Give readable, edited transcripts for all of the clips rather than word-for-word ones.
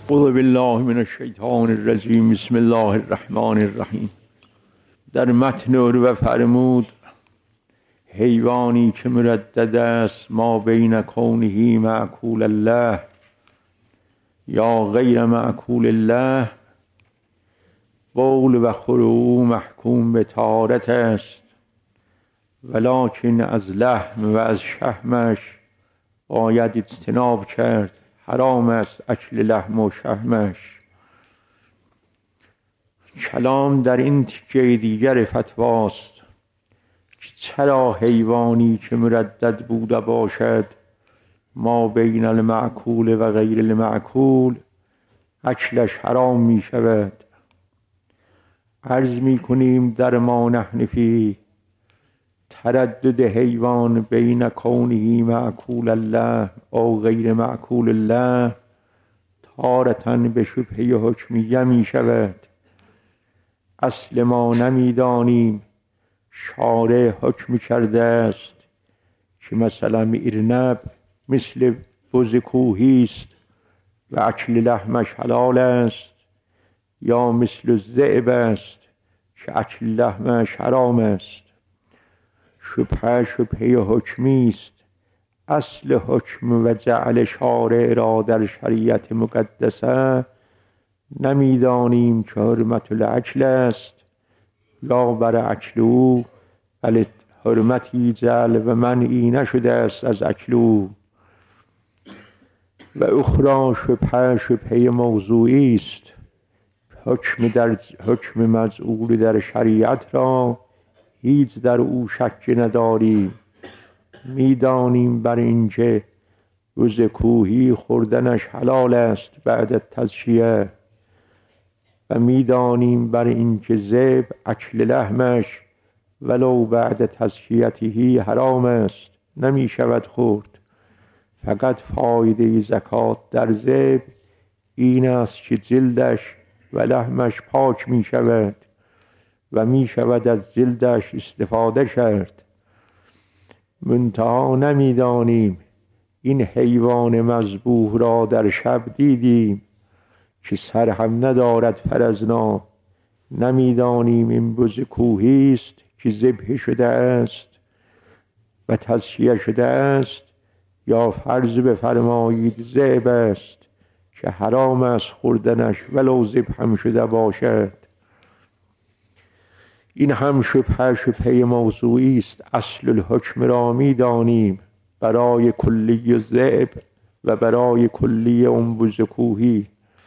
اعوذ بالله من الشیطان الرجیم. بسم الله الرحمن الرحیم. در متن عروه فرمود حیوانی که مردد است ما بین کونه معکول الله یا غیر معکول الله، بول و خور او محکوم به طهارت است، ولکن از لحم و از شحمش باید اجتناب کرد. حرام است اکل لحم و شحمش. کلام در این تیکه دیگر فتواست که چرا حیوانی که مردد بوده باشد ما بین المعکول و غیر المعکول اکلش حرام می شود. عرض می کنیم در ما نحن فیه تردد حیوان بین کونه معکول الله او غیر معکول الله تارةً به شبهه حکمیه می شود. اصل ما نمیدانیم شارع حکم کرده است که مثلا ارنب مثل بز کوهی است و اکل لحمش حلال است، یا مثل الذئب است که اکل لحمش حرام است. شبهه حکمی است. اصل حکم و جعل شارع را در شریعت مقدسه نمیدانیم که حرمت الاکل است یا بر اکل او، بل حرمتی جعل و منعی نشده است از اکل او. و اخرى شبهه موضوعی است. حکم مجعول در شریعت را هیچ در او شک نداریم. میدانیم بر اینکه بز کوهی خوردنش حلال است بعد تزکیه، و میدانیم بر اینکه ذئب اکل لحمش ولو بعد تزکیته حرام است، نمی شود خورد. فقط فایده زکات در ذئب این است که جلدش و لحمش پاک می شود و می شود از جلدش استفاده کرد. منتها نمیدانیم این حیوان مذبوح را در شب دیدیم که سر هم ندارد فرزنا. نمیدانیم این بز کوهی است که ذبح شده است و تزکیه شده است، یا فرض بفرمایید ذئب است که حرام است خوردنش ولو ذبح هم شده باشد. این هم شبهه موضوعی است. اصل الحکم را میدانیم برای کلی ذئب و برای کلی بز کوهی.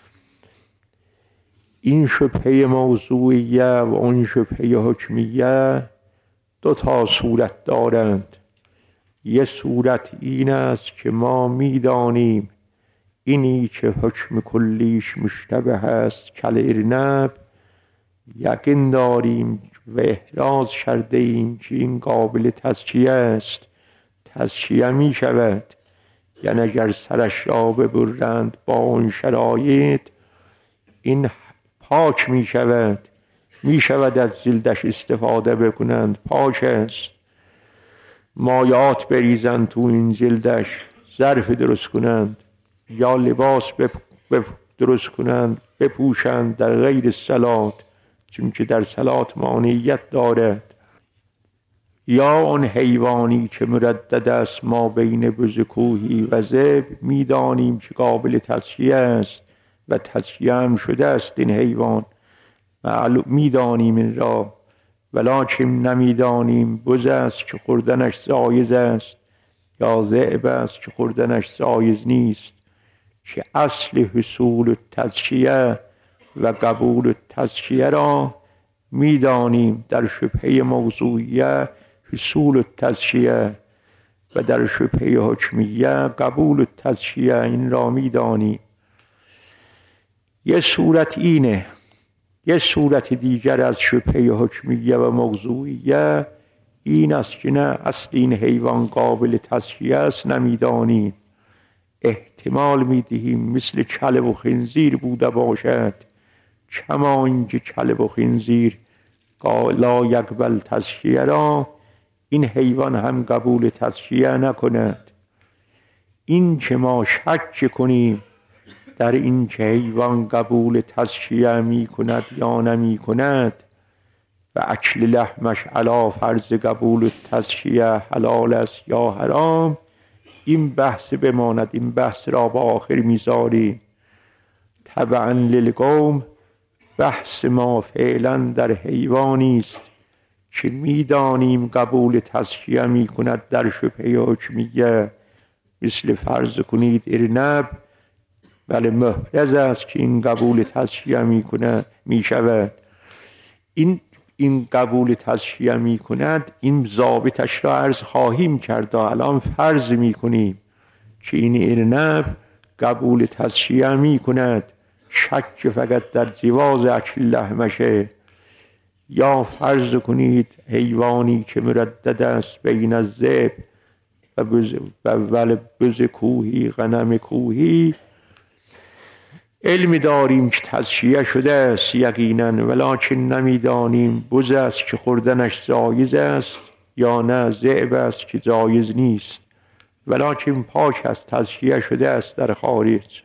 این شبهه موضوعیه و اون شبهه حکمیه دو تا صورت دارند. یه صورت این است که ما میدانیم اینی که حکم کلیش مشتبه است کل ارنب، یقین داریم و احراز کرده ایم که این قابل تزکیه است، تزکیه می شود. یعنی اگر سرش را ببرند با اون شرایط این پاک می شود، می شود از جلدش استفاده بکنند، پاک است. مایات بریزند تو این جلدش، ظرف درست کنند یا لباس درست کنند بپوشند در غیر الصلات، چون که در صلات مانعیت دارد. یا اون حیوانی که مردد است ما بین بز کوهی و ذئب میدانیم که قابل تزکیه است و تزکیه هم شده است این حیوان، میدانیم این را، ولکن نمیدانیم بز است که خوردنش جایز است یا ذئب است که خوردنش جایز نیست. که اصل حصول التزکیه و قبول التزکیه را میدانیم در شبهه موضوعیه حصول التزکیه و در شبهه حکمیه قبول التزکیه، این را میدانیم. یه صورت اینه. یه صورت دیگر از شبهه حکمیه و موضوعیه این است که نه اصل این حیوان قابل تزکیه است نمیدانیم، احتمال میدهیم مثل کلب و خنزیر بوده باشد، کما اینکه کلب و خنزیر لا یقبل تزکیه را این حیوان هم قبول تزکیه نکند. این که ما شک کنیم در این که حیوان قبول تزکیه می کند یا نمی کند و اکل لحمش علی فرض قبول تزکیه حلال است یا حرام، این بحث بماند. این بحث را به آخر میذاریم. تبعا للقوم، بحث ما فعلا در حیوانی است که میدانیم قبول تزکیه می کند در شبهه حکمیه، مثل فرض کنید ارنب، بله محرز است که این قبول تزکیه می کند، می شود. این قبول تزکیه می کند، این ضابطش را عرض خواهیم کرد. الان فرض می کنیم که این ارنب قبول تزکیه می کند، شک فقط در جواز اکل لحمشه. یا فرض کنید حیوانی که مردد است بین الذئب و بز کوهی، غنم کوهی، علم داریم که تزکیه شده است یقینا، ولکن نمیدانیم بز است که خوردنش جایز است یا نه ذئب است که جایز نیست، ولکن پاک است، تزکیه شده است در خارج.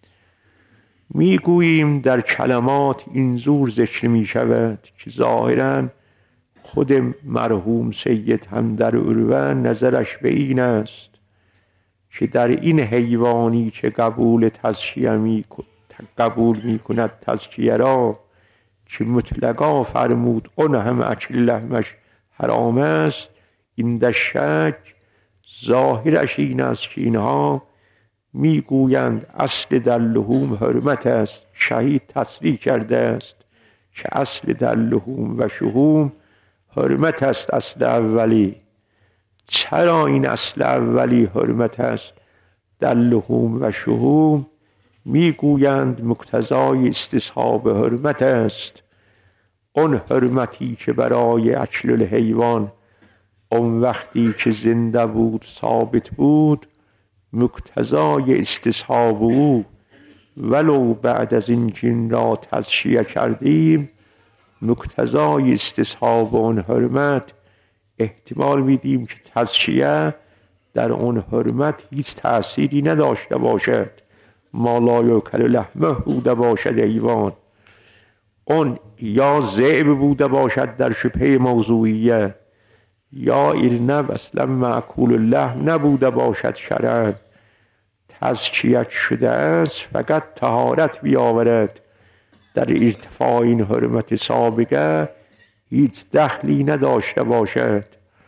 میگوییم در کلمات این زور ذکر می شود که ظاهرا خود مرحوم سید همدر عروه نظرش به این است که در این حیوانی که قبول می کند تزکیه را، که مطلقا فرمود اون هم اکل لحمش حرام است، این در شک ظاهرش این است که اینها میگویند اصل در لحوم حرمت است. شهید تصریح کرده است که اصل در لحوم و شحوم حرمت است، اصل اولی. چرا این اصل اولی حرمت است در لحوم و شحوم؟ میگویند مقتضای استصحاب حرمت است. اون حرمتی که برای اکل الحیوان اون وقتی که زنده بود ثابت بود، مقتضای استصحاب او ولو بعد از این جن را تزکیه کردیم، مقتضای استصحاب اون حرمت احتمال میدیم که تزکیه در اون حرمت هیچ تأثیری نداشته باشد، ما لا یؤکل لحمه بوده باشد حیوان، اون یا ذئب بوده باشد در شبهه موضوعیه، یا ارنب اصلا معکول اللحم نبوده باشد شرعاً، تزکیه شده است فقط طهارت بیاورد، در ارتفاع این حرمت سابقه هیچ دخلی نداشته باشد.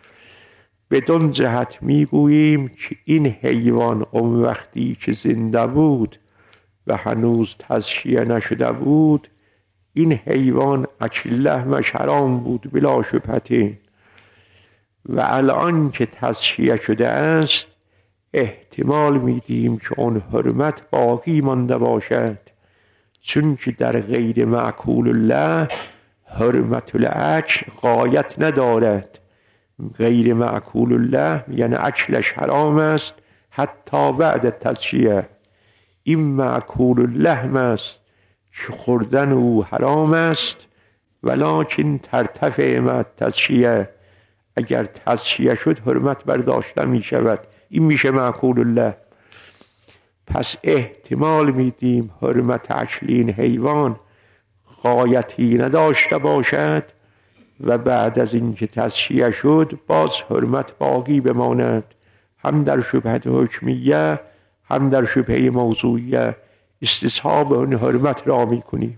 بدون جهت میگوییم که این حیوان اون وقتی که زنده بود و هنوز تزکیه نشده بود، این حیوان اکل لحمش حرام بود بلا شبهه، و الان که تزکیه شده است احتمال میدیم که اون حرمت باقی مانده باشد، چون که در غیر معکول الله حرمت الاکل غایت ندارد. غیر معکول الله یعنی اکلش حرام است حتی بعد تزکیه. این معکول اللحم است که خوردن او حرام است، ولکن ترتفع مع تزکیه، اگر تزکیه شد حرمت برداشته می شود، این میشه معکول الله. پس احتمال میدیم حرمت اکل این حیوان غایتی نداشته باشد و بعد از اینکه تزکیه شد باز حرمت باقی بماند، هم در شبهه حکمیه هم در شبهه موضوعیه استصحاب اون حرمت را میکنیم.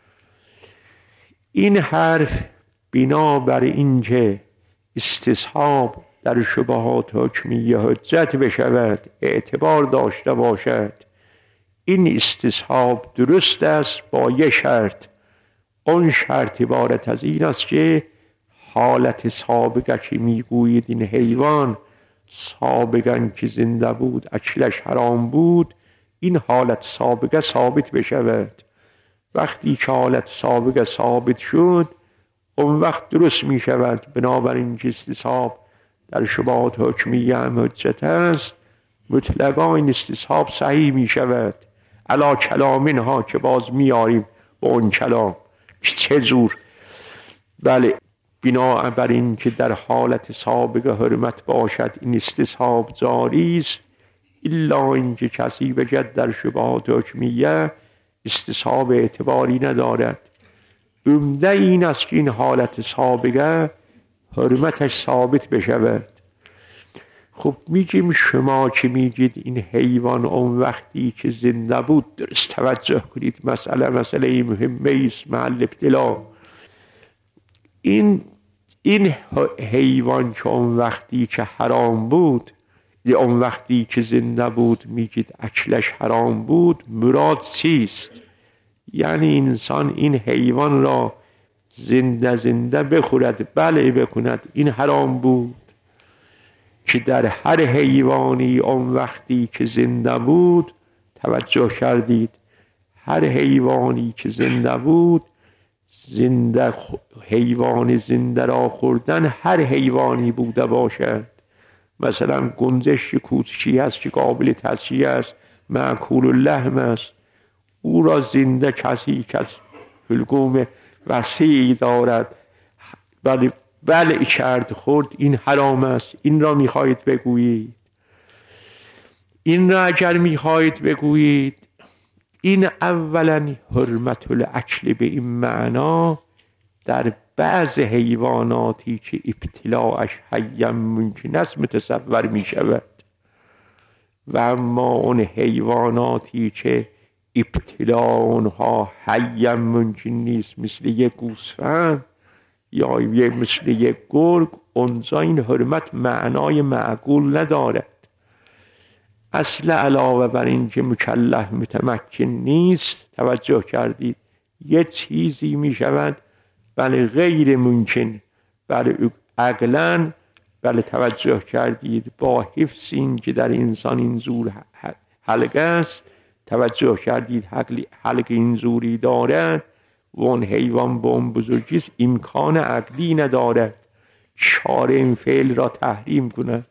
این حرف بنا بر اینکه استصحاب در شبهات حکمیه حجت بشود اعتبار داشته باشد، این استصحاب درست است با یک شرط. اون شرط عبارت از این است که حالت سابقه که میگویید این حیوان سابقا که زنده بود اکلش حرام بود، این حالت سابقه ثابت بشود. وقتی که حالت سابقه ثابت شد اون وقت درست می شود. بنابراین که استصحاب در شبهات حکمیه هم حجت است، مطلقا این استصحاب صحیح می شود. علا کلامین ها که باز میاریم با اون کلام چه جور. بله، بنا بر این که در حالت سابقه حرمت باشد این استصحاب جاری است، الا اینکه کسی بجد در شبهات حکمیه استصحاب اعتباری ندارد. عمده این است که این حالت سابقه حرمتش ثابت بشود. خب میگیم شما که میگید این حیوان اون وقتی که زنده بود، درست توجه کنید، مسئله مهمه است، محل ابتلا. این حیوان که اون وقتی که حرام بود، یا اون وقتی که زنده بود میگید اکلش حرام بود، مراد چیست؟ یعنی انسان این حیوان را زنده بخورد، بله بکند، این حرام بود. که در هر حیوانی اون وقتی که زنده بود، توجه کردید، هر حیوانی که زنده بود، حیوان زنده را خوردن هر حیوانی بوده باشد. مثلا گنجشک کوچکی هست که قابل تصفیه است، مأکول اللحم است، او را زنده کسی که حلقوم وسیعی دارد بله کرد خورد، این حرام است. این را میخواهید بگویید؟ این را اگر میخواهید بگویید، این اولا حرمت الاکل به این معنا در بعض حیواناتی که ابتلاعش حیا ممکن است متصور می شود، و اما اون حیواناتی که ابتلاع اونها حیا ممکن نیست، مثل یک گوسفند یا مثل یک گرگ، اونجا این حرمت معنای معقول ندارد. اصل علاوه بر این که مکلف متمکن نیست، توجه کردید، یه چیزی می شود بله غیر ممکن، بله عقلاً، بله توجه کردید، با حفظ این که در انسان این زور حلقه است، توجه کردید حلقه این زوری دارد و اون حیوان با اون بزرگیست، امکان عقلی ندارد شارع این فعل را تحریم کند.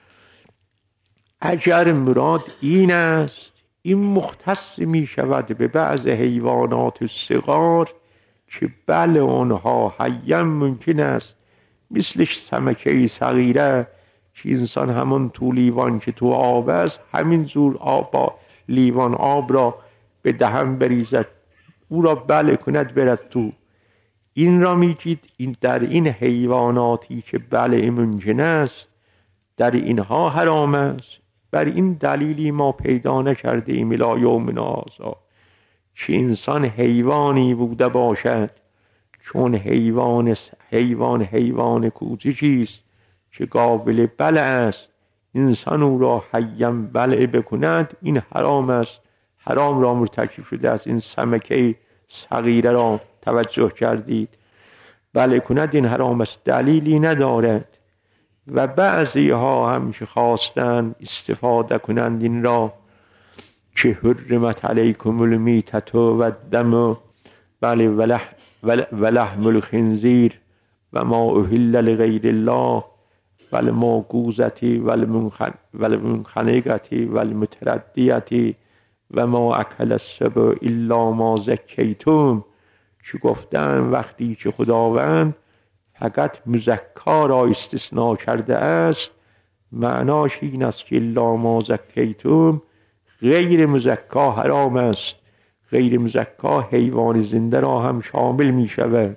اگر مراد این است، این مختص می شود به بعض حیوانات صغار که بله اونها حیا ممکن است، مثل سمکه صغیره که انسان همون تو لیوان که تو آب است، همین زور آب لیوان آب را به دهن بریزد، او را بله کند برد تو. این را میگید این در این حیواناتی که بله ممکن است، در اینها حرام است. بر این دلیلی ما پیدا نکرده ایم الی یومنا هذا که انسان حیوانی بوده باشد، چون حیوان کوچکی است که قابل بلع است، انسان او را حیا بلع بکند، این حرام است، حرام را مرتکب شده است. این سمکه صغیره را توجه کردید، بلع کند، این حرام است، دلیلی ندارد. و بعضی ها هم که خواستن استفاده کنند این را که حرمت علیکم المیتة و الدم بله و لحم الخنزیر و ما اهل لغیر الله و الموقوذة و المنخنقة و المتردیة و ما اکل السبع الا ما زکیتم، که گفتن وقتی که خداوند فقط مزکا را استثناء کرده است، معناش این است که الا ما زکیتم، غیر مزکا حرام است. غیر مزکا حیوان زنده را هم شامل می شود.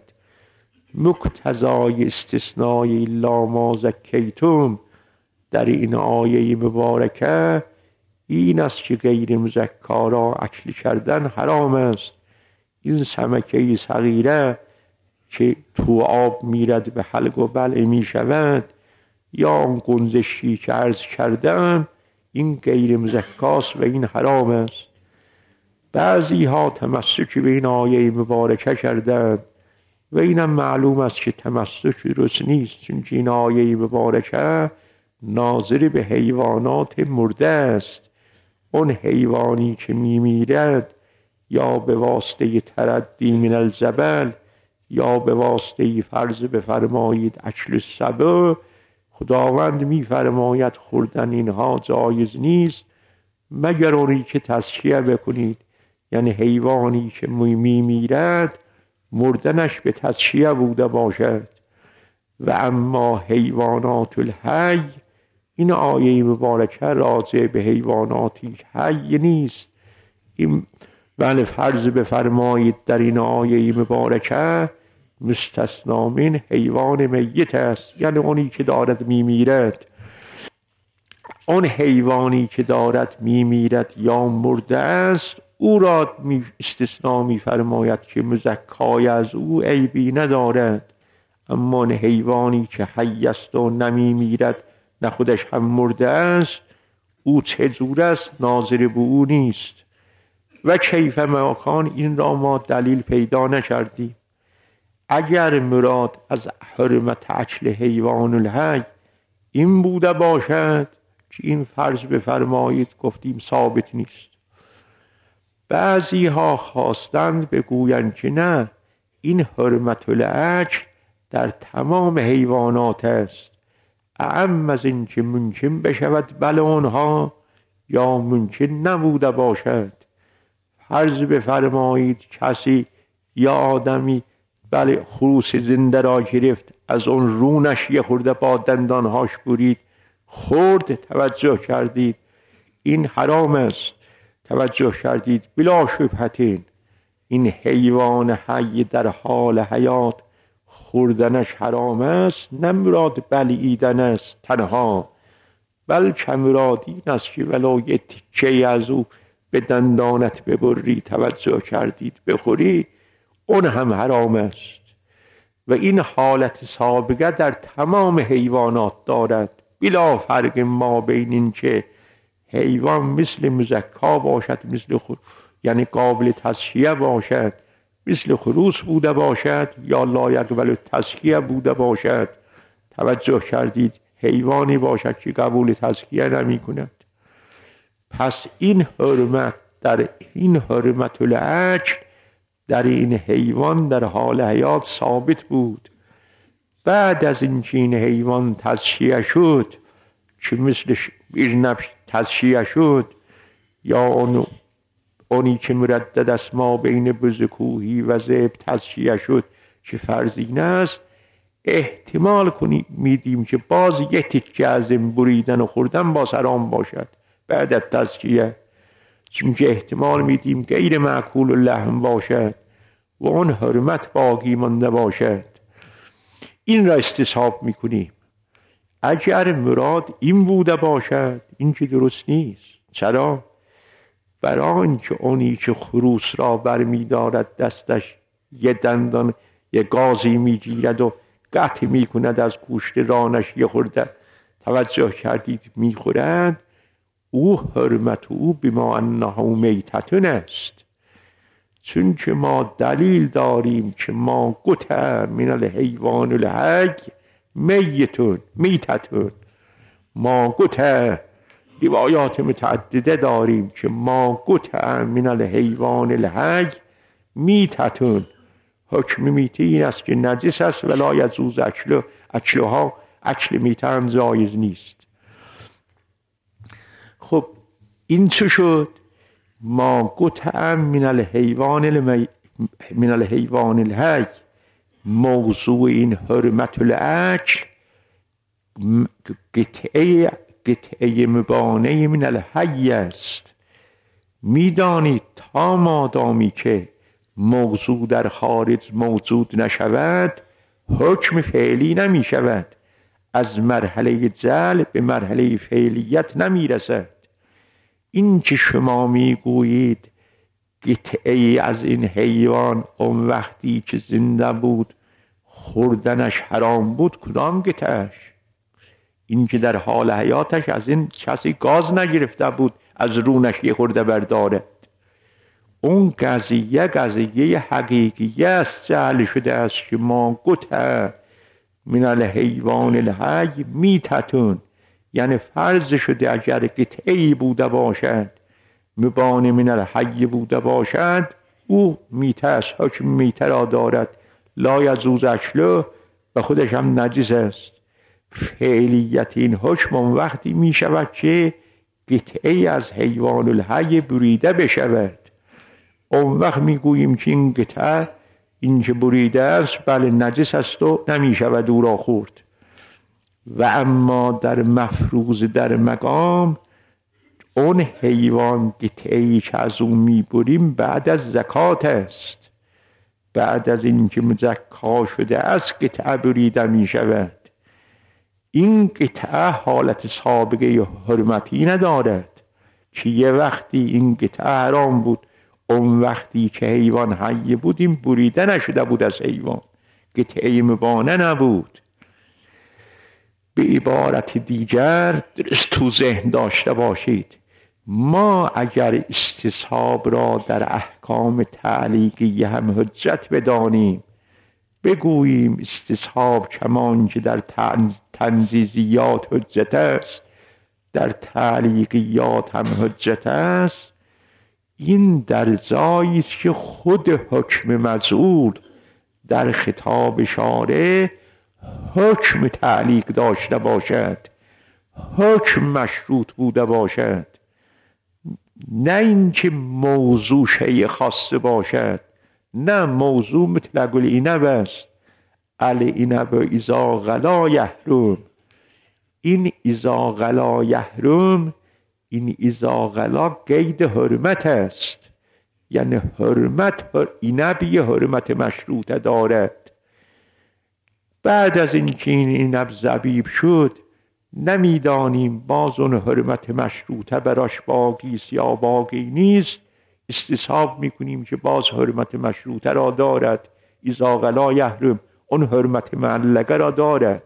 مقتضای استثناء الا ما زکیتم در این آیه مبارکه این است که غیر مزکا را اکل کردن حرام است. این سمکه صغیره که تو آب میرد به حلق و بلع می شود، یا اون گنجشکی که عرض کردم، این غیر مزکاست و این حرام است. بعضی ها تمسک به این آیه مبارکه کردند و اینم معلوم است که تمسک درست نیست، چون این آیه مبارکه ناظر به حیوانات مرده است. اون حیوانی که میمیرد یا به واسطه تردی من الجبل یا به واسطه فرض بفرمایید اکل السبع، خداوند میفرماید خوردن اینها جایز نیست مگر اونی که تزکیه بکنید، یعنی حیوانی که میمیرد مردنش به تزکیه بوده باشد. و اما حیوانات الحی این آیه مبارکه راجع به حیواناتی حی نیست. این بله فرض بفرمایید در این آیه مبارکه مستثنا من حیوان میت است، یعنی اونی که دارد میمیرد. اون حیوانی که دارد میمیرد یا مرده است او را استثنا میفرماید که مزکای از او عیبی ندارد. اما اون حیوانی که حی است و نمیمیرد نه خودش هم مرده است او چجور است؟ ناظر به او نیست. و کیف مکان این را ما دلیل پیدا نکردیم. اگر مراد از حرمت اکل حیوان الحی این بوده باشد که این فرض بفرمایید گفتیم ثابت نیست. بعضی ها خواستند بگویند که نه، این حرمت الاکل در تمام حیوانات است، اعم از این که ممکن بشود بله آنها یا ممکن نبوده باشد. فرض بفرمایید کسی یا آدمی بله خروس زنده را گرفت، از اون رونش یه خورده با دندانهاش برید خورد، توجه کردید این حرام است، توجه کردید بلا شبهتین این حیوان حی در حال حیات خوردنش حرام است، نه مراد بلعیدن است تنها، بلکه مراد این است که ولو یه تکه از او به دندانت ببری، توجه کردید بخوری، اون هم حرام است. و این حالت سابقه در تمام حیوانات دارد، بلا فرق ما بین این که حیوان مثل مزکا باشد، یعنی قابل تزکیه باشد، مثل خروس بوده باشد، یا لا یقبل تزکیه بوده باشد. توجه کردید حیوانی باشد که قبول تزکیه نمی کند. پس این حرمت در این حرمت الاکل در این حیوان در حال حیات ثابت بود. بعد از اینکه این حیوان تزکیه شد که مثل نفس تزکیه شد، یا اونی که مردد است ما بین بزکوهی و ذئب تزکیه شد که فرضین است، احتمال میدیم که باز یه تکه از این بریدن و خوردن باز حرام باشد بعد از تزکیه، چون که احتمال میدیم غیر معکول اللحم باشد و اون حرمت باقی مانده باشد. این را استصحاب میکنیم. اگر مراد این بوده باشد این که درست نیست. چرا؟ برای آنکه اونی که خروس را برمیدارد دستش یه دندان یه گازی میگیرد و قطع میکند از گوشت رانش یه خورده، توجه کردید میخورد، او حرمت او بما انه میتتون است. چون که ما دلیل داریم که ما قطع من الحیوان الحی میتتون، ما قطع روایات متعدده داریم که ما قطع من الحیوان الحی میتتون. حکم میته این است که نجس است ولا یجوز اکلها، اکل میته هم جایز نیست. خب این چه شد؟ ما قطع من الحیوان الحی، موضوع این حرمت الاکل قطعه مبانه من الحی است. میدانید تا مادامی که موضوع در خارج موجود نشود حکم فعلی نمی شود، از مرحله جعل به مرحله فعلیت نمی رسد. این که شما میگویید قطعه از این حیوان اون وقتی که زنده بود خوردنش حرام بود، کدام قطعش؟ این که در حال حیاتش از این کسی گاز نگرفته بود از رونش یه خورده بردارد، اون قضیه حقیقی است جعل شده است که ما قطع من الحیوان الحی میتتون، یعنی فرض شده اگر قطعی بوده باشد مبان من الحی بوده باشد او میته است، حکم میته را دارد، لا یجوز اکله و خودش هم نجس است. فعلیت این حکم اون وقتی می شود که قطعی از حیوان الحی بریده بشود، اون وقت می گوییم که این قطعه این که بریده است بله نجس است و نمی شود او را خورد. و اما در مفروض در مقام اون حیوان قطعه‌ای که از اون میبریم بعد از زکات است. بعد از اینکه مزکا شده است قطعه بریده میشود. این قطعه حالت سابقه حرمتی ندارد که یه وقتی این قطعه حرام بود، اون وقتی که حیوان حی بود این بریده نشده بود از حیوان، قطعه مبانه نبود. به عبارت دیگر درست تو ذهن داشته باشید، ما اگر استصحاب را در احکام تعلیقی هم حجت بدانیم، بگوییم استصحاب کمان که در تنزیزیات حجت است در تعلیقیات هم حجت است، این در جایی است که خود حکم مذعور در خطاب شارع حکم تعلیق داشته باشد، حکم مشروط بوده باشد، نه اینکه موضوع شیء خاصه باشد. نه، موضوع مطلق العنب است، العنب اذا غلا یحرم. این اذا غلا یحرم، این اذا غلا قید حرمت است، یعنی حرمت عنب یه حرمت مشروطه دارد. بعد از اینکه این عنب زبیب شد نمیدانیم باز اون حرمت مشروطه براش باقی است یا باقی نیست، استصحاب میکنیم که باز حرمت مشروطه را دارد. اذا غلا یحرم، اون حرمت معلقه را دارد.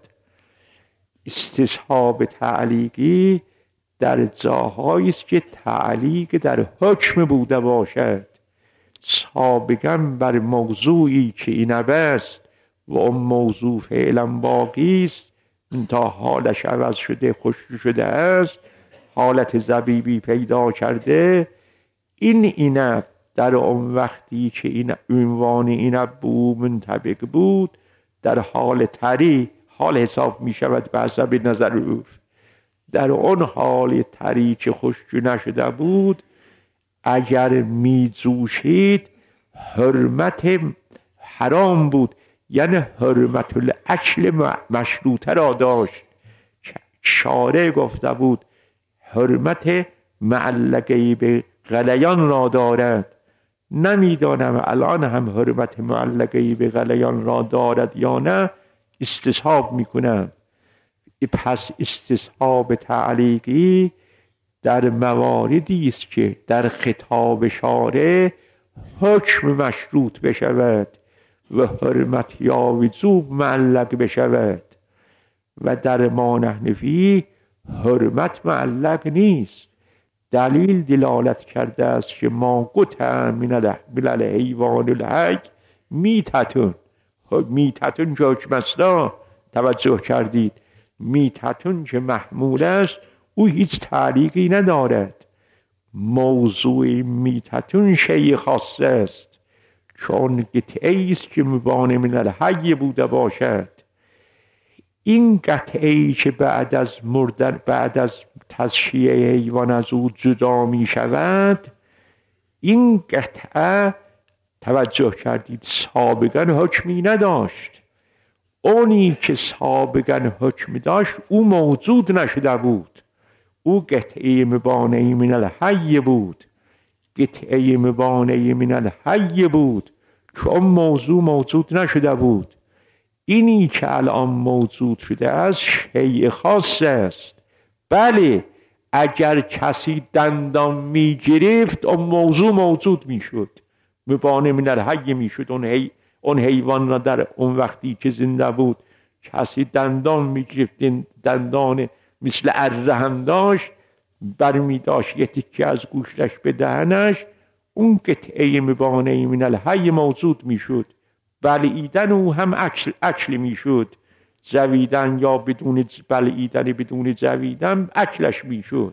استصحاب تعلیقی در جاهایی است که تعلیق در حکم بوده باشد، سابقا بر موضوعی که عنب است و اون موضوع فعلا باقی است، تا حالش عوض شده خشک شده است، حالت زبیبی پیدا کرده، این عنب در اون وقتی که این عنوان عنب به او منطبق بود در حال طری حال حساب می شود به حسب نظر عرف. در اون حال طری که خشک نشده بود اگر می جوشید حرمت حرام بود، یعنی حرمت الاکل مشروطه را داشت. شارع گفته بود حرمت معلقه به غلیان را دارد. نمیدانم الان هم حرمت معلقه به غلیان را دارد یا نه، استصحاب میکنم. پس استصحاب تعلیقی در مواردی است که در خطاب شارع حکم مشروط بشود و حرمت یا وجوب معلق بشود، و در ما نحنفی حرمت معلق نیست. دلیل دلالت کرده است که ما قطع من الحیوان الحی میتتون. میتتون که حکم است، توجه کردید، میتتون که محمول است او هیچ تعلیقی ندارد. موضوع میتتون شیء خاص است، چون قطعه است که مبان من الحی بوده باشد. این قطعه‌ای که بعد از مردن، بعد از تضحیه حیوان از او جدا می شود، این قطعه توجه کردید سابقا حکمی نداشت. اونی که سابقا حکم داشت او موجود نشده بود، او قطعه مبانه من الحی بود، قطعه مبانه من الحی بود، چون موضوع موجود نشده بود. اینی که الان موجود شده است شیء خاص است. بله، اگر کسی دندان می گرفت اون موضوع موجود می شد، مبانه من الحی می شد. اون حیوان را در اون وقتی که زنده بود کسی دندان می گرفت، دندان مثل اره هم داشت، برمی داشت یه تکه از گوشتش به دهنش، اون قطعه مبانه من الحی موجود می شد. بلعیدن او هم اکل می شد، جویدن یا بدون بلعیدن بدون جویدن اکلش می شد.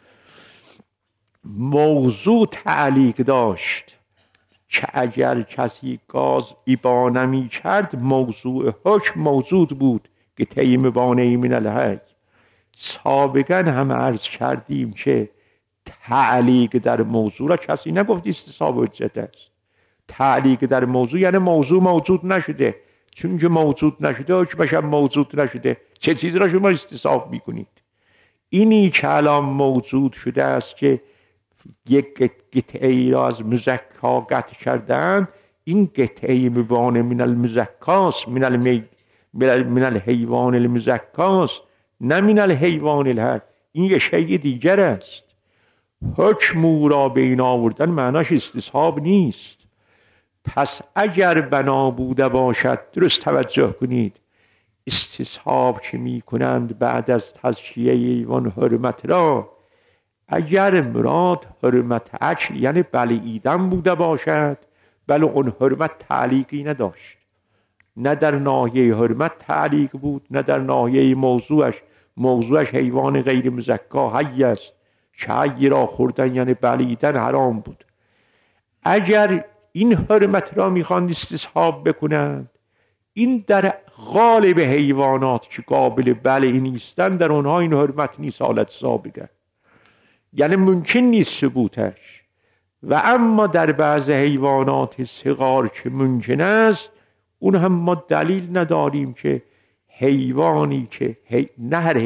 موضوع تعلیق داشت که اگر کسی گاز ایبا نمی کرد موضوع حکم موجود بود که طی مبانه من الحی. سابقا هم عرض کردیم که تعلیق در موضوع را کسی نگفت استصحاب حجت است. تعلیق در موضوع یعنی موضوع موجود نشده، چون که موجود نشده حکمش هم موجود نشده، چه چیزی را شما استصحاب میکنید؟ اینی که الان موجود شده است که یک قطعه را از مزکا قطع کردن، این قطعه مبانه من المزکاست، من الحیوان المزکاست، نه من الحیوان الحی. این یه شیء دیگر است. حکم او را بین آوردن معناش استصحاب نیست. پس اگر بنا بوده باشد، درست توجه کنید، استصحاب که می کنند بعد از تزکیه حیوان حرمت را، اگر مراد حرمت اکل یعنی بلعیدن بوده باشد، بله اون حرمت تعلیقی نداشت، نه در ناحیه حرمت تعلیق بود، نه در ناحیه موضوعش حیوان غیر مزکا حی است که حی را خوردن یعنی بلعیدن حرام بود. اگر این حرمت را میخوان استصحاب بکنند، این در غالب حیوانات که قابل بلع نیستن، در اونها این حرمت نیست، حالت سابقه، یعنی ممکن نیست ثبوتش. و اما در بعض حیوانات صغار که ممکن است، اون هم ما دلیل نداریم که حیوانی که نه هر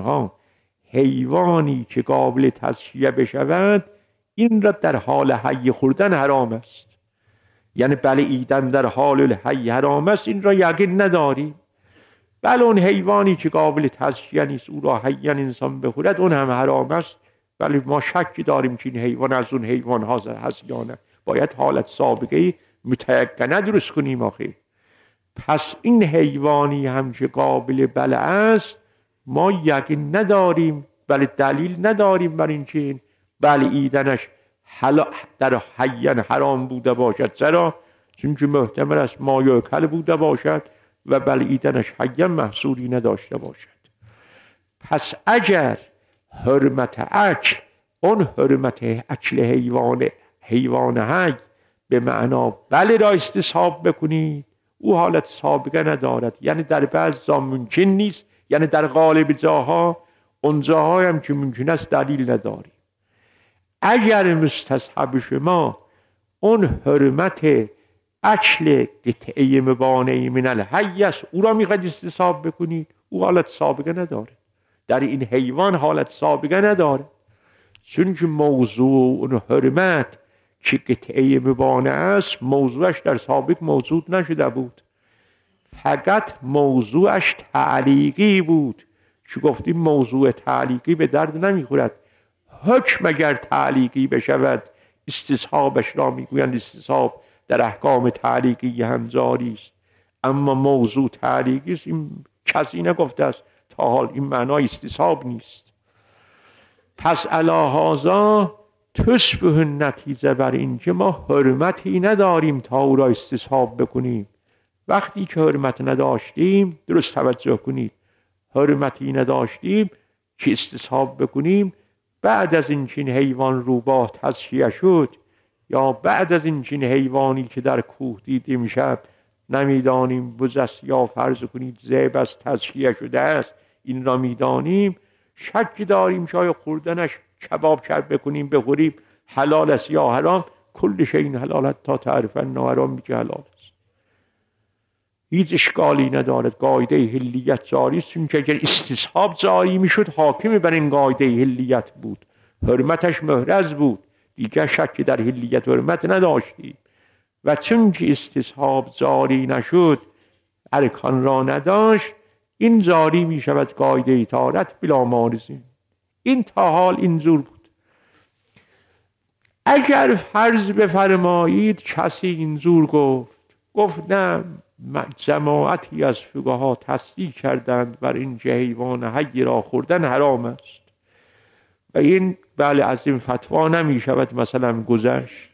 حیوانی که قابل تزکیه بشود، این را در حال حی خوردن حرام است، یعنی بلعیدن در حال الحی حرام است، این را یقین نداریم. بله اون حیوانی که قابل تزکیه نیست، او را حیا انسان بخورد، اون هم حرام است، ولی ما شکی داریم که این حیوان از اون حیوان هست یا نه. باید حالت سابقه متیقنه درست کنیم آخه. پس این حیوانی هم که قابل بلع است، ما یقین نداریم، بله دلیل نداریم بر این که بلعیدنش در حیا حرام بوده باشد. چرا؟ چون که محتمل است ما یأکل بوده باشد و بلعیدنش حیا محصولی نداشته باشد. پس اگر حرمت اکل، اون حرمت اکل حیوان حی به معنا بله را استصحاب بکنید، او حالت سابقه ندارد، یعنی در بعض جا ممکن نیست، یعنی در غالب جاها، اون جاهای هم که ممکن است دلیل نداری. اگر مستصحب شما اون حرمت اکل قطعه مبانه من الحی است، او را میخواید استصحاب بکنید، او حالت سابقه نداره، در این حیوان حالت سابقه نداره، چون که موضوع اون حرمت که قطعه مبانه است، موضوعش در سابق موجود نشده بود، فقط موضوعش تعلیقی بود، که گفتیم موضوع تعلیقی به درد نمیخورد. حکم اگر تعلیقی بشود، استصحابش را میگویند استصحاب در احکام تعلیقی هم جاری است، اما موضوع تعلیقی است، این کسی نگفته است تا حال این معنای استصحاب نیست. پس علی هذا تشبه النتیجه بر این که ما حرمتی نداریم تا او را استصحاب بکنیم. وقتی که حرمت نداشتیم، درست توجه کنید، حرمتی نداشتیم که استصحاب بکنیم، بعد از این چین حیوان روباه تزکیه شد، یا بعد از این چین حیوانی که در کوه دیدیم شب نمیدانیم بزست یا فرض کنید ذئب از تزکیه شده است، این را میدانیم، شک داریم شاید خوردنش کباب کرد بکنیم بخوریم حلال است یا حرام. کل شیء حلال تا تعرف انه حرام میگه حلال است، هیچ اشکالی ندارد، قاعده حلیت جاری است، چون که اگر استصحاب جاری میشد حاکم بر این قاعده حلیت بود، حرمتش محرز بود، دیگر شک در حلیت حرمت نداشتیم. و چون که استصحاب جاری نشد، ارکان را نداشت، این جاری می شود قاعده طهارت بلا معارضین. این تا حال اینجور بود. اگر فرض بفرمایید کسی اینجور گفت نه، جماعتی از فقها تصدیق کردند بر این که حیوان حی را خوردن حرام است و این بله از این فتوا نمی شود مثلا گذشت.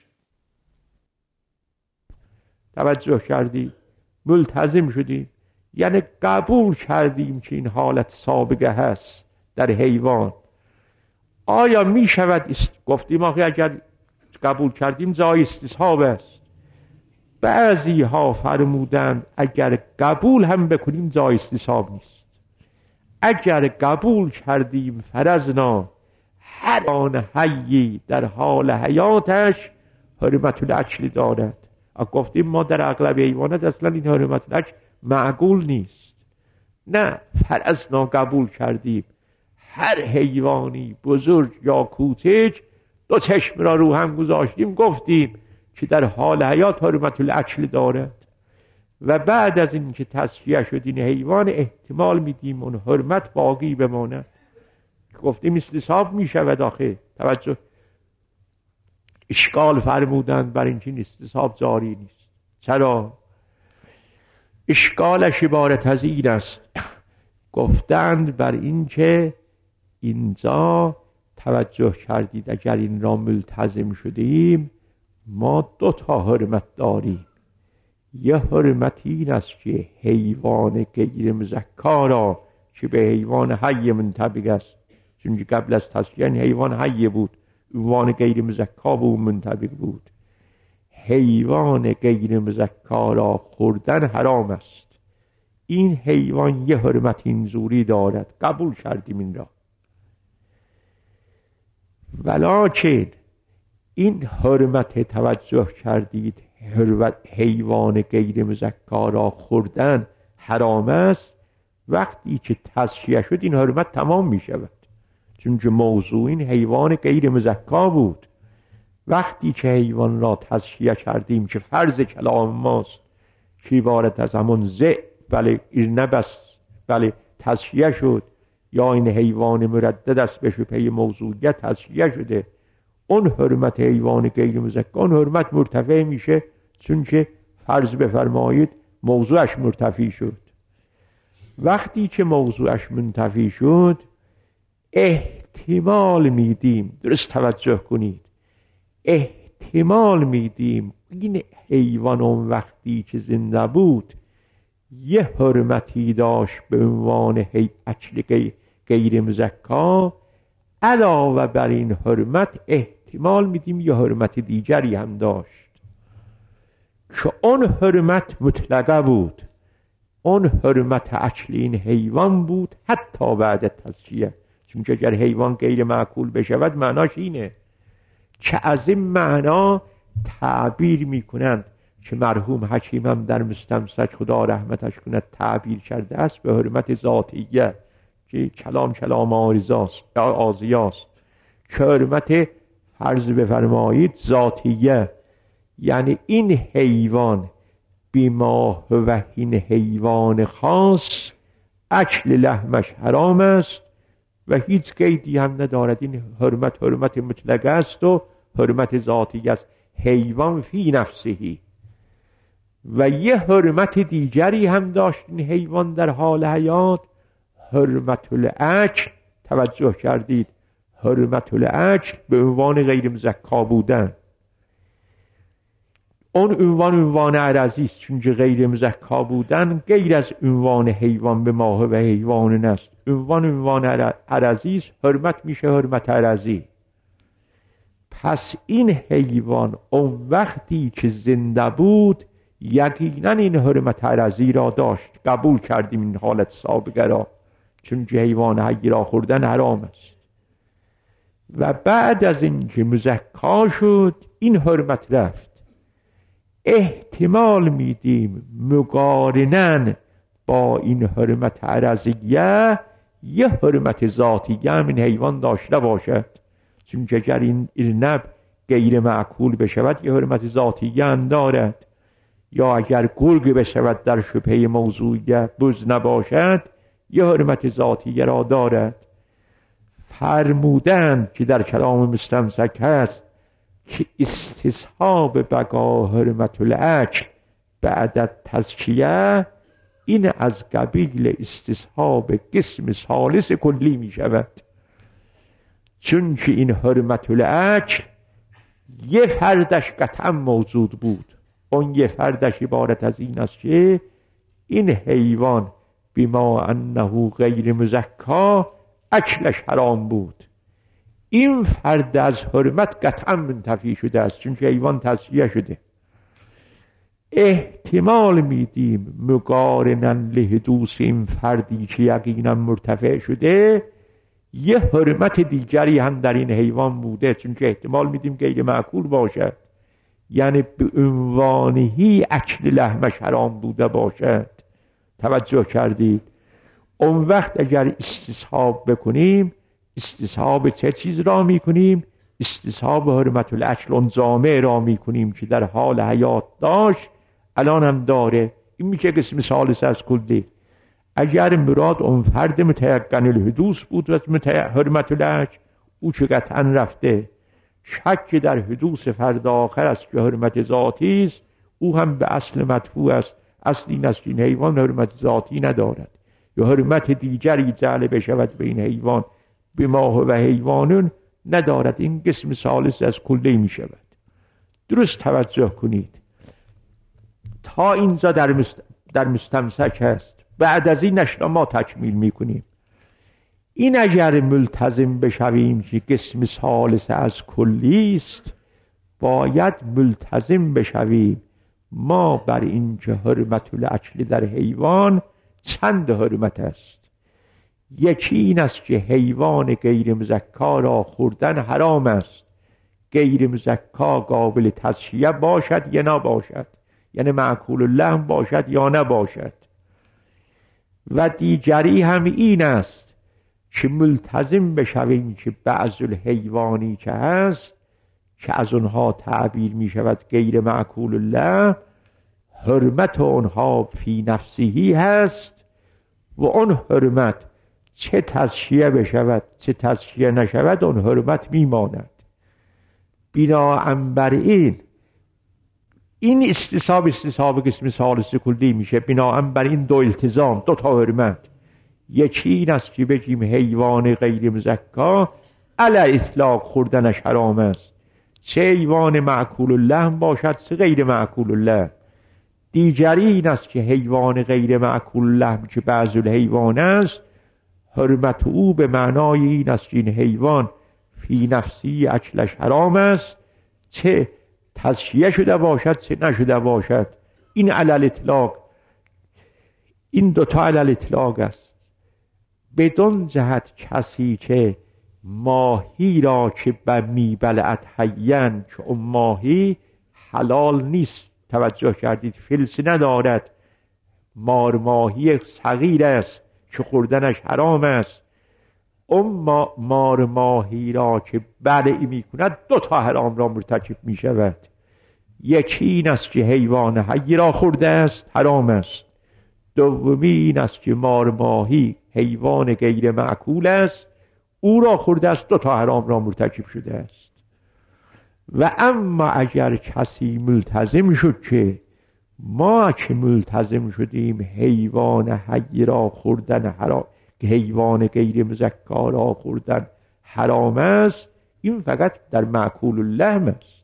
توجه کردی؟ ملتزم شدیم، یعنی قبول کردیم که این حالت سابقه هست در حیوان. آیا می شود گفتیم آخه اگر قبول کردیم جای استصحاب است. بعضی ها فرمودند اگر قبول هم بکنیم جای استصحاب نیست. اگر قبول کردیم فرضنا هر آن حیی در حال حیاتش حرمت الاکل دارد، گفتیم ما در اغلب حیوانات اصلا این حرمت الاکل معقول نیست. نه، فرضنا قبول کردیم هر حیوانی بزرگ یا کوچک دو چشم را رو هم گذاشتیم، گفتیم که در حال حیات حرمت الاکل دارد و بعد از این که تصفیه شد این حیوان احتمال میدیم اون حرمت باقی بماند. گفتیم استصحاب میشود. آخه توجه، اشکال فرمودند بر اینکه استصحاب جاری نیست. چرا؟ اشکالش عبارت از این است، گفتند بر اینکه اینجا توجه کردید اگر این را ملتزم شدیم ما دو تا حرمت داریم. یه حرمت این است که حیوان غیر مزکا را که به حیوان حی منطبق است، چون قبل از تصفیه حیوان حی بود، حیوان غیر مزکا به اون منطبق بود، حیوان غیر مزکا را خوردن حرام است. این حیوان یه حرمت اینجوری دارد، قبول کردیم این را. ولکن این حرمت توجه کردید حیوان غیر مزکا را خوردن حرام است، وقتی که تصفیه شد این حرمت تمام می شود، چون که موضوع این حیوان غیر مزکا بود. وقتی که حیوان را تصفیه کردیم که فرض کلام ماست که عبارت از همون بله ارنب است، بله تصفیه شد، یا این حیوان مردد است به شبهه موضوعیت تصفیه شده، اون حرمت حیوان غیر مزکا اون حرمت مرتفع میشه، چون که فرض بفرمایید موضوعش مرتفع شد. وقتی که موضوعش منتفی شد احتمال میدیم، درست توجه کنید، احتمال میدیم این حیوان اون وقتی که زنده بود یه حرمتی داشت به عنوان اکل غیر مزکا، علاوه بر این حرمت احتمال میدیم یه حرمت دیگری هم داشت که اون حرمت مطلقه بود، اون حرمت اکل این حیوان بود حتی بعد تصفیه. چون که اگر حیوان غیر معقول بشود معناش اینه که از این معنا تعبیر میکنند که مرحوم حکیمم در مستمسک خدا رحمتش کند تعبیر کرده است به حرمت ذاتیه که کلام آزیاست، که حرمت فرض بفرمایید ذاتیه، یعنی این حیوان بیما و این حیوان خاص اکل لحمش حرام است و هیچ قیدی هم ندارد. این حرمت مطلقه است و حرمت ذاتی است، حیوان فی نفسهی. و یه حرمت دیگری هم داشت این حیوان در حال حیات، حرمت الاکل. توجه کردید، حرمت الاکل به عنوان غیر مزکا بودن. اون عنوان عرضی است، چون غیر مزکا بودن غیر از عنوان حیوان به ماهه و حیوان است. عنوان عرضی است، حرمت میشه حرمت عرضی. پس این حیوان اون وقتی که زنده بود یقینا این حرمت عرضی را داشت، قبول کردیم این حالت سابقه را، چون که حیوان حی را خوردن حرام است. و بعد از این که مزکا شد این حرمت رفت. احتمال میدیم مقارنن با این حرمت عرضیه یه حرمت ذاتیه هم این حیوان داشته باشد، چون که اگر این ارنب غیر معقول بشود یه حرمت ذاتیه هم دارد، یا اگر گرگ بشود در شبهه موضوعیه بز نباشد یه حرمت ذاتیه را دارد. فرمودند که در کلام مستمسک هست که استصحاب بقا حرمت الاکل بعد تزکیه، این از قبیل استصحاب قسم ثالث کلی می شود، چون که این حرمت الاکل یه فردش قطعا موجود بود. اون یه فردش عبارت از این است که این حیوان بما انه غیر مزکا اکلش حرام بود. این فرد از حرمت قطعا منتفی شده است، چون که حیوان تصفیه شده. احتمال میدیم مقارناً لحدوث این فردی که یقینا مرتفع شده یه حرمت دیگری هم در این حیوان بوده، چون که احتمال میدیم غیر معقول باشد، یعنی به عنوانهی اکل لحمش حرام بوده باشد. توجه کردید؟ اون وقت اگر استصحاب بکنیم، استصحاب چه چیز را میکنیم؟ استصحاب حرمت الاکل اون جامع را میکنیم که در حال حیات داشت، الان هم داره. این میشه قسم ثالث از کلی. اگر مراد اون فرد متیقن الحدوث بود و حرمت الاکل، او که قطعا رفته. شک در حدوث فرد آخر است که حرمت ذاتی است، او هم به اصل مدفوع است. اصل این است که این حیوان حرمت ذاتی ندارد یا حرمت دیگری جعل بشود به این حیوان به ما و حیوانون ندارد. این قسم ثالث از کلی می شود. درست توجه کنید. تا اینجا در مستمسک هست. بعد از این نشنا ما تکمیل می کنیم. این اگر ملتزم بشویم که قسم ثالث از کلی است، باید ملتزم بشویم ما بر این که حرمت الاکل در حیوان چند حرمت است. یکی این است که حیوان غیر مزکا را خوردن حرام است. غیر مزکا قابل تضحیه باشد یا نباشد، یعنی معکول اللحم باشد یا نباشد. و دیگری هم این است که ملتزم بشویم که بعض الحیوانی که هست که از اونها تعبیر می شود غیر معکول اللحم، حرمت اونها فی نفسهی هست و اون حرمت چه تضحیه بشود چه تضحیه نشود اون حرمت میماند. بناهن بر این استصحاب قسم ثالث کلی میشه. بناهن بر این دو التزام، دو تا حرمت. یکی این است که بگیم حیوان غیر مزکا علی اطلاق خوردنش حرام است، چه حیوان معکول اللحم باشد چه غیر معکول اللحم. دیگری این است که حیوان غیر معکول اللحم که بعض الحیوان است، حرمت او به معنای این است که این حیوان فی نفسی اکلش حرام است، چه تضحیه شده باشد چه نشده باشد. این علل اطلاق، این دوتا علل اطلاق است. بدون جهت کسی که ماهی را که میبلعت حیاً، که اون ماهی حلال نیست، توجه کردید، فلس ندارد، مارماهی صغیر است که خوردنش حرام است، اون مارماهی را که بلعی می کند دو تا حرام را مرتکب می شود. یکی این است که حیوان حی را خورده است، حرام است. دومی این است که مارماهی حیوان غیر معکول است، او را خورده است، دو تا حرام را مرتکب شده است. و اما اگر کسی ملتزم شد که ما که ملتزم شدیم حیوان حی را خوردن حرام، حیوان غیر مزکا را خوردن حرام است، این فقط در معکول اللحم است.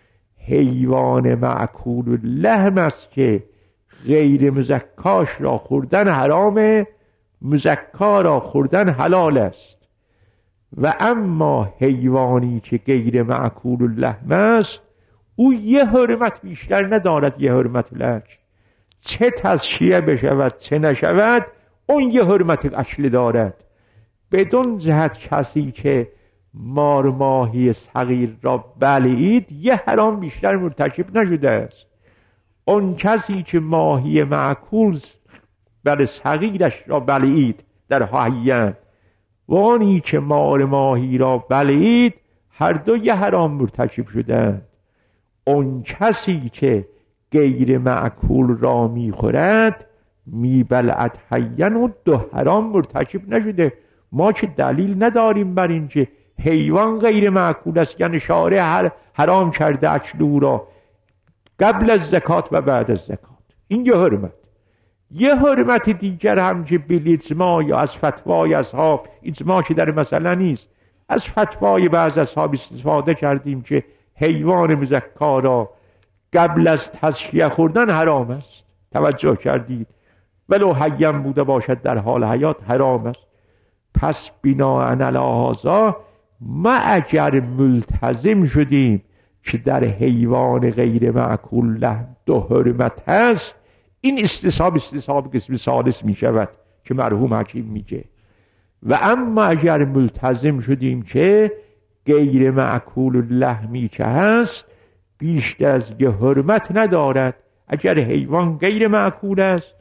حیوان معکول اللحم است که غیر مزکاش را خوردن حرامه، مزکا را خوردن حلال است. و اما حیوانی که غیر معکول اللحم است، او یه حرمت بیشتر ندارد، یه حرمت الاکل، چه تضحیه بشود چه نشود اون یه حرمت اکل دارد. بدون جهت کسی که مارماهی صغیر را بلعید یه حرام بیشتر مرتکب نشده است. اون کسی که ماهی معکول بر صغیرش را بلعید در حیاً و آنی که مارماهی را بلعید، هر دو یه حرام مرتکب شدند. اون کسی که غیر معکول را میخورد میبلعد حیاً و دو حرام مرتکب نشده. ما که دلیل نداریم بر این که حیوان غیر معکول است، یعنی شارع حرام کرده اکل او را قبل از زکات و بعد از زکات. این یه حرمت. یه حرمت دیگر هم که بالاجماع یا از فتوای اصحاب، اجماع که در مسئله نیست، از فتوای بعض اصحاب استفاده کردیم که حیوان مزکا را قبل از تضحیه خوردن حرام است. توجه کردید؟ ولو حیاً بوده باشد در حال حیات حرام است. پس بناءً علی هذا ما اگر ملتزم شدیم که در حیوان غیر معکول لحم دو حرمت هست، این استصحاب قسم ثالث می شود که مرحوم حکیم میگه. و اما اگر ملتزم شدیم که غیر معکول اللحمی که هست بیشتر از یه حرمت ندارد، اگر حیوان غیر معکول است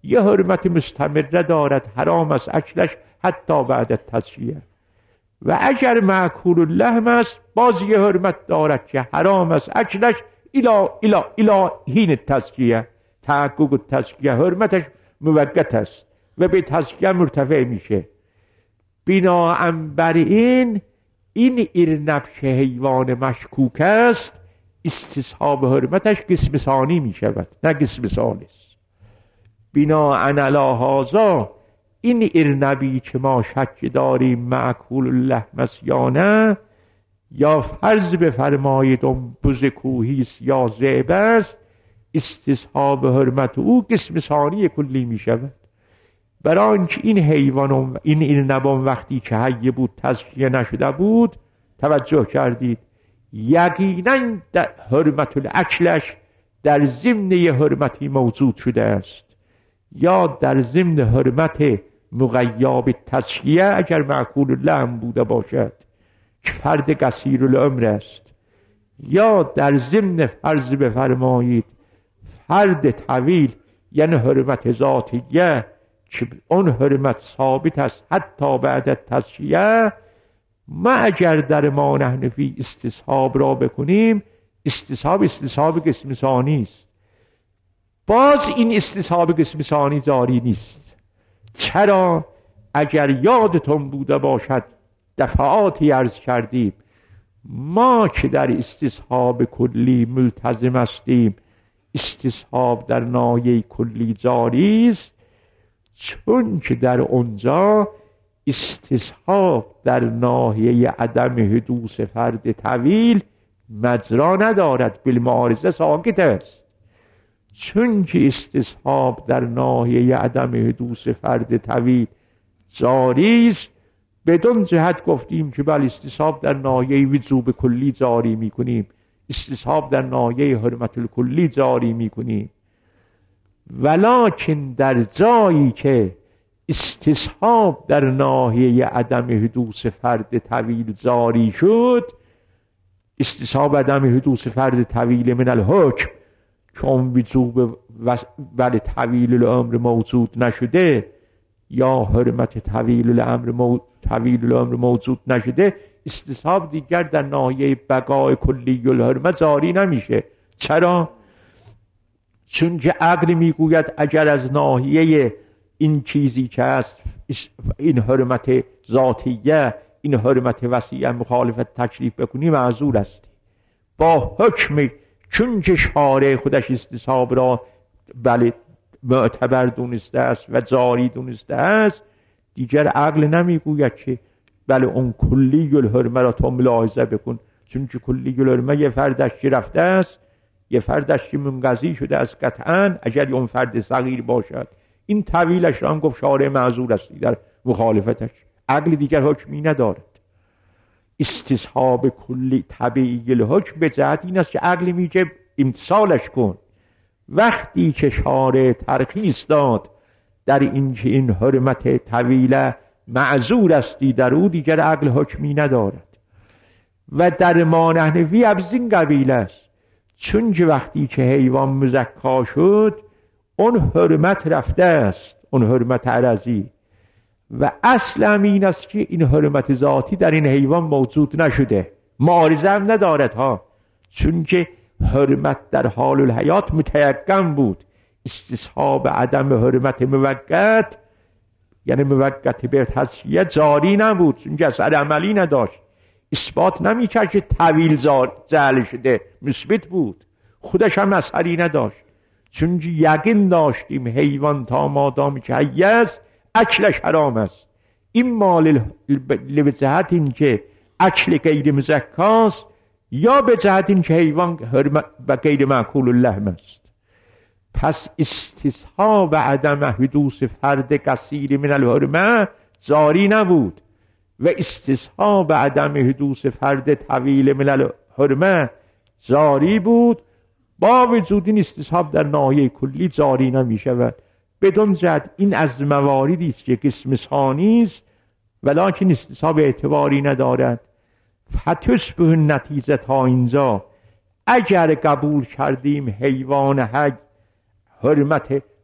یه حرمت مستمره دارد، حرام است اکلش حتی بعد تزکیه. و اگر مأکول اللحم است باز یه حرمت دارد که حرام است اکلش الی حین تزکیه، تحقق تزکیه حرمتش موقت است و به تزکیه مرتفع میشه. بناهن بر این ارنب که حیوان مشکوک است استصحاب حرمتش قسم ثانی می شود نه قسم ثالث. بناهن علی هذا این ارنبی که ما شک داریم مأکول اللحم است یا نه، یا فرض بفرمایید اون بز کوهی است یا ذئب است، استصحاب حرمت او قسم ثانی کلی می شود. برای آنکه این حیوان این ارنبان وقتی که حی بود تزکیه نشده بود، توجه کردید یقینا در حرمت الاکلش در ضمن حرمتی موجود شده است، یا در ضمن حرمت مغیاب تزکیه اگر مأکول اللحم بوده باشد که فرد قصیر العمر است، یا در ضمن فرض بفرمایید فرد طویل یعنی حرمت ذاتیه که اون حرمت ثابت است حتی بعد تزکیه. ما اگر در ما نحنفی استصحاب را بکنیم، استصحاب قسم ثانی است، باز این استصحاب قسم ثانی جاری نیست. چرا؟ اگر یادتون بوده باشد دفعاتی عرض کردیم ما که در استصحاب کلی ملتزم هستیم، استصحاب در ناحیه کلی جاری است، چون که در اونجا استصحاب در ناحیه عدم حدوث فرد طویل مجرا ندارد، بالمعارضه ساکت است. چون که استصحاب در ناحیه عدم حدوث فرد طویل جاری است، بدون جهت گفتیم که بل استصحاب در ناحیه وجوب کلی جاری میکنیم، استصحاب در ناحیه حرمت الکلی جاری میکنیم. ولکن در جایی که استصحاب در ناحیه عدم حدوث فرد طویل جاری شد، استصحاب عدم حدوث فرد طویل من الحکم چون وجوب ولی طویل الامر موجود نشده، یا حرمت طویل الامر موجود نشده، استصحاب دیگر در ناحیه بقای کلی الحرمه جاری نمیشه. چرا؟ چون که عقل میگوید اگر از ناحیه این چیزی که هست این حرمت ذاتیه، این حرمت وسیعه مخالفت تکلیف بکنی معذور است با حکم. چون که شارع خودش استصحاب را بله معتبر دونسته است و جاری دونسته است، دیگر عقل نمیگوید که بله اون کلی الحرمه را تو ملاحظه بکن، چون که کلی الحرمه یه فردش که رفته است، یه فردش که منقضی شده است قطعا، اگر اون فرد صغیر باشد این طویلش را هم گفت شارع معذور است در مخالفتش، عقل دیگر حکمی ندارد. استصحاب کلی طبیعی الحکم به جهت این است که عقل میگه امتصالش کن. وقتی که شارع ترخیص داد در اینکه این حرمت طویله معذور استی در او، دیگر عقل حکمی ندارد. و در ما نحنفی از این قبیل است، چون که وقتی که حیوان مزکا شد اون حرمت رفته است، اون حرمت عرضی، و اصل هم این است که این حرمت ذاتی در این حیوان موجود نشده، معارضه هم ندارد ها، چون که حرمت در حال الحیات متیقن بود. استصحاب عدم حرمت موقت یعنی موقت به تزکیه جاری نبود، چون که اثر عملی نداشت، اثبات نمی‌کرد که طویل جعل شده، مثبت بود، خودش هم اثری نداشت، چون که یقین داشتیم حیوان تا مادامی که حی است اکلش حرام است. این مال به جهت این که اکل غیر مزکاست، یا به جهت این که حیوان و غیر مأکول اللحم است. پس استصحاب عدم حدوث فرد قصیر من الحرمه جاری نبود و استصحاب عدم حدوث فرد طویل من الحرمه جاری بود، با وجود این استصحاب در ناحیه کلی جاری نمی شود. بدون جهت این از مواردی است که قسم ثانی است ولکن استصحاب اعتباری ندارد. فتشبه نتیجه تا اینجا اگر قبول کردیم حیوان حی حرمت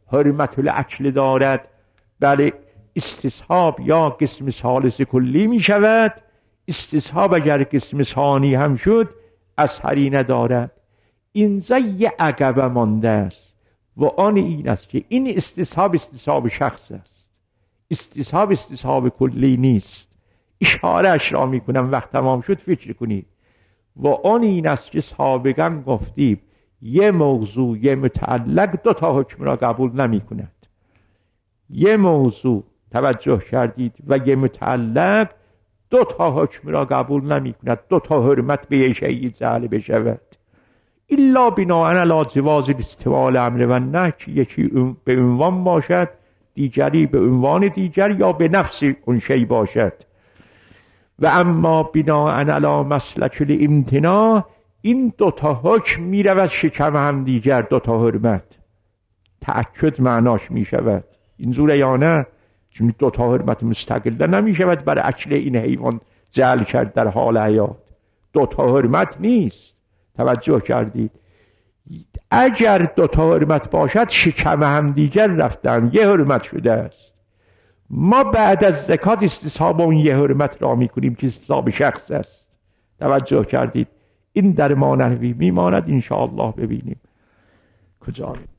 حرمت الاکل دارد، بله استصحاب یا قسم ثالث کلی می شود. استصحاب اگر قسم ثانی هم شد اثری ندارد. اینجا یه عقبه مانده است و آن این است که این استصحاب شخص است، استصحاب کلی نیست. اشاره اش را می کنم، وقت تمام شد فکر کنید. و آن این است که سابقا گفتیم یه موضوع یه متعلق دو تا حکم را قبول نمی کند. یه موضوع توجه کردید و یه متعلق دو تا حکم را قبول نمی کند، دو تا حرمت به یه شیء جعل بشود الا بناء علی جواز استعمال امر و نهی، یکی به عنوان باشد دیگری به عنوان دیگر یا به نفس اون شیء باشد. و اما بناء علی مسلک الامتناع، این دو تا حکم می رود شکم هم دیگر، دو تا حرمت تأکد معناش می شود. این زوره یا نه؟ چون دو تا حرمت مستقل نمی شود بر اکل این حیوان جعل کرد در حال حیات، دو تا حرمت نیست. توجه کردید؟ اگر دو تا حرمت باشد شکم هم دیگر رفتن، یه حرمت شده است. ما بعد از زکات استصحاب اون یه حرمت را می کنیم که استصحاب شخص است. توجه کردید؟ این در ما نحوی میماند، انشاءالله ببینیم کجا